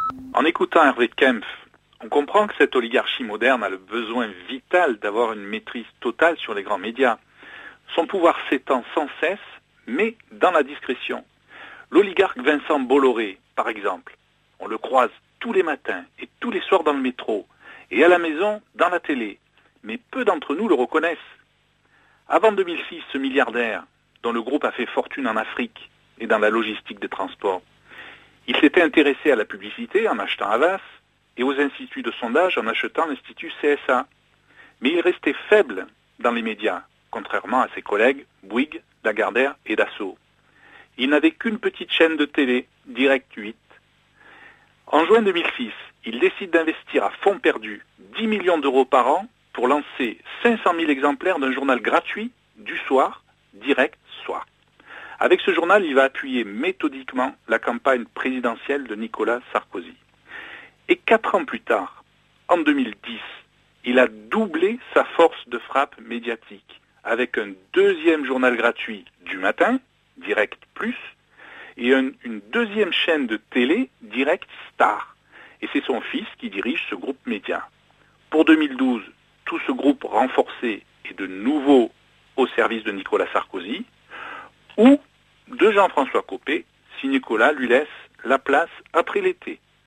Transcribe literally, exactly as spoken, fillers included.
En écoutant Hervé Kempf, on comprend que cette oligarchie moderne a le besoin vital d'avoir une maîtrise totale sur les grands médias. Son pouvoir s'étend sans cesse, mais dans la discrétion. L'oligarque Vincent Bolloré, par exemple, on le croise tous les matins et tous les soirs dans le métro, et à la maison, dans la télé. Mais peu d'entre nous le reconnaissent. Avant deux mille six, ce milliardaire, dont le groupe a fait fortune en Afrique et dans la logistique des transports, il s'était intéressé à la publicité en achetant Havas et aux instituts de sondage en achetant l'Institut C S A. Mais il restait faible dans les médias, contrairement à ses collègues Bouygues, Lagardère et Dassault. Il n'avait qu'une petite chaîne de télé, Direct huit. En juin deux mille six, il décide d'investir à fonds perdu dix millions d'euros par an pour lancer cinq cent mille exemplaires d'un journal gratuit du soir, Direct Soir. Avec ce journal, il va appuyer méthodiquement la campagne présidentielle de Nicolas Sarkozy. Et quatre ans plus tard, en deux mille dix, il a doublé sa force de frappe médiatique avec un deuxième journal gratuit du matin, Direct Plus, et un, une deuxième chaîne de télé, Direct Star. Et c'est son fils qui dirige ce groupe média. Pour deux mille douze, tout ce groupe renforcé est de nouveau au service de Nicolas Sarkozy, ou de Jean-François Copé, si Nicolas lui laisse la place après l'été.